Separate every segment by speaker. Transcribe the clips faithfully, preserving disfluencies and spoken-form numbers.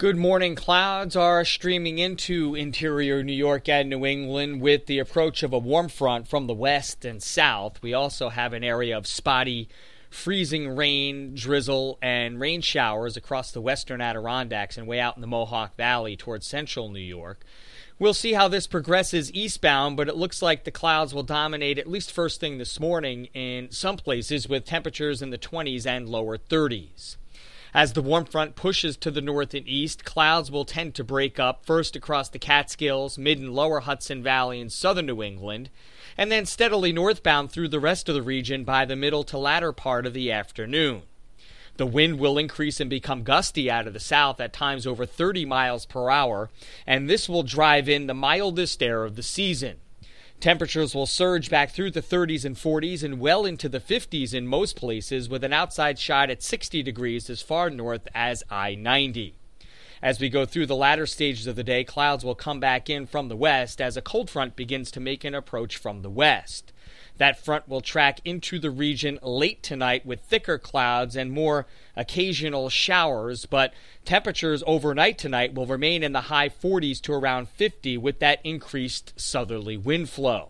Speaker 1: Good morning. Clouds are streaming into interior New York and New England with the approach of a warm front from the west and south. We also have an area of spotty, freezing rain, drizzle, and rain showers across the western Adirondacks and way out in the Mohawk Valley towards central New York. We'll see how this progresses eastbound, but it looks like the clouds will dominate at least first thing this morning in some places with temperatures in the twenties and lower thirties. As the warm front pushes to the north and east, clouds will tend to break up first across the Catskills, mid and lower Hudson Valley, and southern New England, and then steadily northbound through the rest of the region by the middle to latter part of the afternoon. The wind will increase and become gusty out of the south, at times over thirty miles per hour, and this will drive in the mildest air of the season. Temperatures will surge back through the thirties and forties and well into the fifties in most places, with an outside shot at sixty degrees as far north as I ninety. As we go through the latter stages of the day, clouds will come back in from the west as a cold front begins to make an approach from the west. That front will track into the region late tonight with thicker clouds and more occasional showers, but temperatures overnight tonight will remain in the high forties to around fifty with that increased southerly wind flow.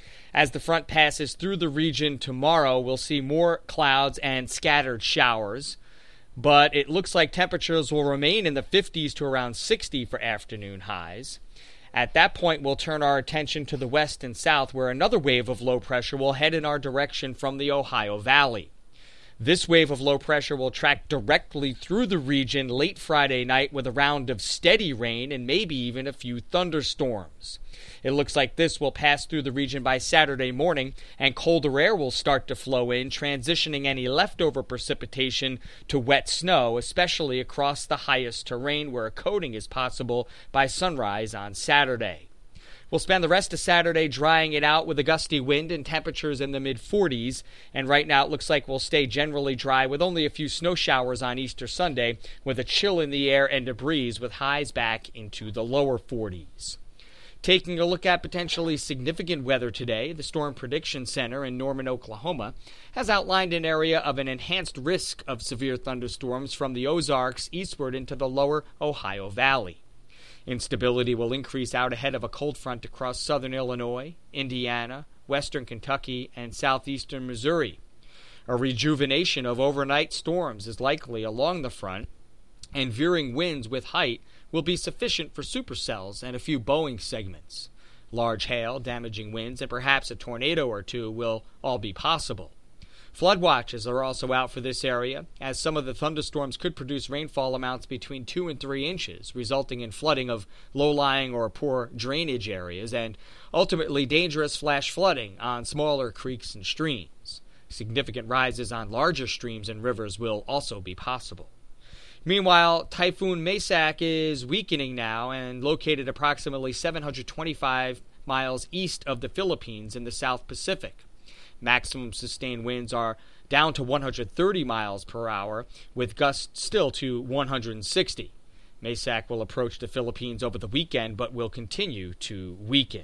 Speaker 1: As the front passes through the region tomorrow, we'll see more clouds and scattered showers, but it looks like temperatures will remain in the fifties to around sixty for afternoon highs. At that point, we'll turn our attention to the west and south, where another wave of low pressure will head in our direction from the Ohio Valley. This wave of low pressure will track directly through the region late Friday night with a round of steady rain and maybe even a few thunderstorms. It looks like this will pass through the region by Saturday morning, and colder air will start to flow in, transitioning any leftover precipitation to wet snow, especially across the highest terrain where a coating is possible by sunrise on Saturday. We'll spend the rest of Saturday drying it out with a gusty wind and temperatures in the mid forties, and right now it looks like we'll stay generally dry with only a few snow showers on Easter Sunday, with a chill in the air and a breeze with highs back into the lower forties. Taking a look at potentially significant weather today, the Storm Prediction Center in Norman, Oklahoma, has outlined an area of an enhanced risk of severe thunderstorms from the Ozarks eastward into the lower Ohio Valley. Instability will increase out ahead of a cold front across southern Illinois, Indiana, western Kentucky, and southeastern Missouri. A rejuvenation of overnight storms is likely along the front, and veering winds with height will be sufficient for supercells and a few Boeing segments. Large hail, damaging winds, and perhaps a tornado or two will all be possible. Flood watches are also out for this area, as some of the thunderstorms could produce rainfall amounts between two and three inches, resulting in flooding of low-lying or poor drainage areas and ultimately dangerous flash flooding on smaller creeks and streams. Significant rises on larger streams and rivers will also be possible. Meanwhile, Typhoon Maysak is weakening now and located approximately seven hundred twenty-five miles east of the Philippines in the South Pacific. Maximum sustained winds are down to one hundred thirty miles per hour, with gusts still to one hundred sixty. Maysak will approach the Philippines over the weekend, but will continue to weaken.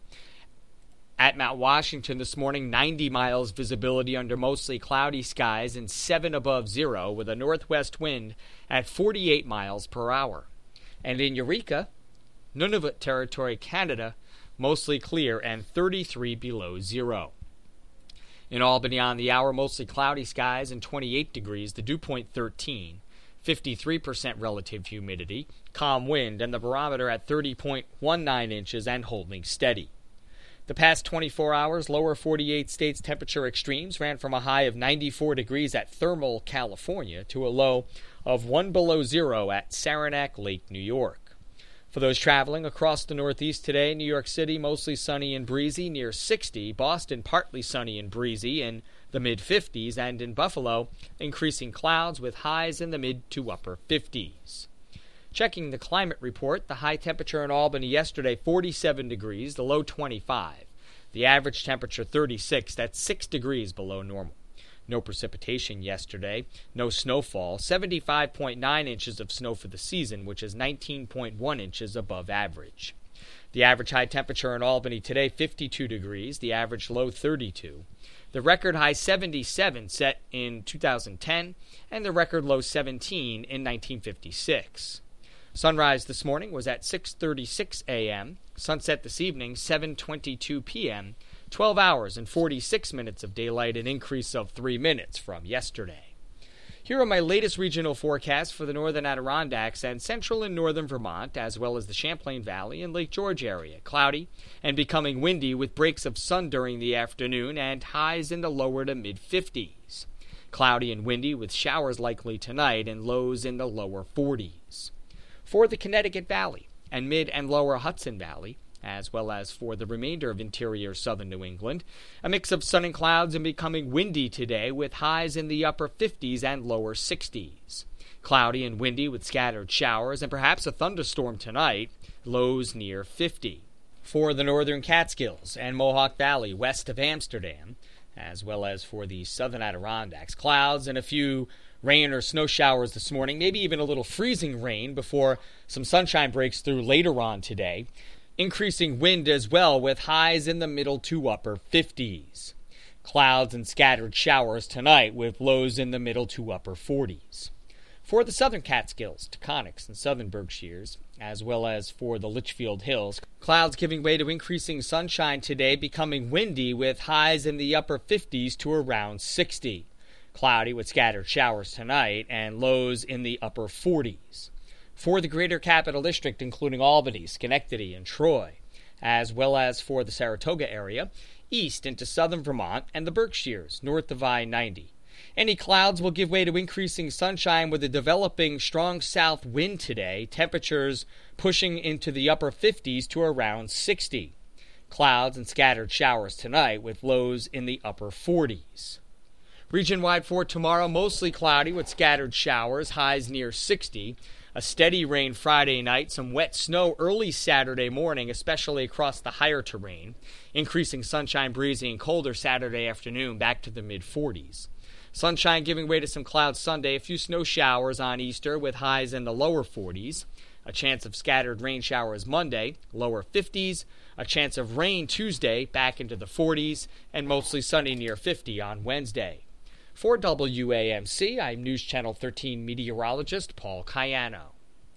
Speaker 1: At Mount Washington this morning, ninety miles visibility under mostly cloudy skies and seven above zero, with a northwest wind at forty-eight miles per hour. And in Eureka, Nunavut Territory, Canada, mostly clear and thirty-three below zero. In Albany on the hour, mostly cloudy skies and twenty-eight degrees, the dew point thirteen, fifty-three percent relative humidity, calm wind, and the barometer at thirty point one nine inches and holding steady. The past twenty-four hours, lower forty-eight states temperature extremes ran from a high of ninety-four degrees at Thermal, California, to a low of one below zero at Saranac Lake, New York. For those traveling across the Northeast today, New York City mostly sunny and breezy near sixty, Boston partly sunny and breezy in the mid-fifties, and in Buffalo, increasing clouds with highs in the mid to upper fifties. Checking the climate report, the high temperature in Albany yesterday, forty-seven degrees, the low twenty-five. The average temperature thirty-six, that's six degrees below normal. No precipitation yesterday, no snowfall, seventy-five point nine inches of snow for the season, which is nineteen point one inches above average. The average high temperature in Albany today, fifty-two degrees, the average low thirty-two. The record high seventy-seven set in two thousand ten, and the record low seventeen in nineteen fifty-six. Sunrise this morning was at six thirty-six a.m., sunset this evening seven twenty-two p.m., twelve hours and forty-six minutes of daylight, an increase of three minutes from yesterday. Here are my latest regional forecasts for the northern Adirondacks and central and northern Vermont, as well as the Champlain Valley and Lake George area. Cloudy and becoming windy with breaks of sun during the afternoon and highs in the lower to mid-fifties. Cloudy and windy with showers likely tonight and lows in the lower forties. For the Connecticut Valley and mid and lower Hudson Valley, as well as for the remainder of interior southern New England, a mix of sun and clouds and becoming windy today with highs in the upper fifties and lower sixties. Cloudy and windy with scattered showers and perhaps a thunderstorm tonight, lows near fifty. For the northern Catskills and Mohawk Valley west of Amsterdam, as well as for the southern Adirondacks, clouds and a few rain or snow showers this morning, maybe even a little freezing rain before some sunshine breaks through later on today. Increasing wind as well with highs in the middle to upper fifties. Clouds and scattered showers tonight with lows in the middle to upper forties. For the southern Catskills, Taconics, and southern Berkshires, as well as for the Litchfield Hills, clouds giving way to increasing sunshine today, becoming windy with highs in the upper fifties to around sixty. Cloudy with scattered showers tonight and lows in the upper forties. For the greater capital district, including Albany, Schenectady, and Troy, as well as for the Saratoga area, east into southern Vermont and the Berkshires, north of I ninety. Any clouds will give way to increasing sunshine with a developing strong south wind today, temperatures pushing into the upper fifties to around sixty. Clouds and scattered showers tonight with lows in the upper forties. Region-wide for tomorrow, mostly cloudy with scattered showers, highs near sixty. A steady rain Friday night, some wet snow early Saturday morning, especially across the higher terrain. Increasing sunshine, breezy, and colder Saturday afternoon, back to the mid-forties. Sunshine giving way to some clouds Sunday, a few snow showers on Easter with highs in the lower forties. A chance of scattered rain showers Monday, lower fifties. A chance of rain Tuesday, back into the forties, and mostly sunny near fifty on Wednesday. For W A M C, I'm News Channel thirteen meteorologist Paul Cayano.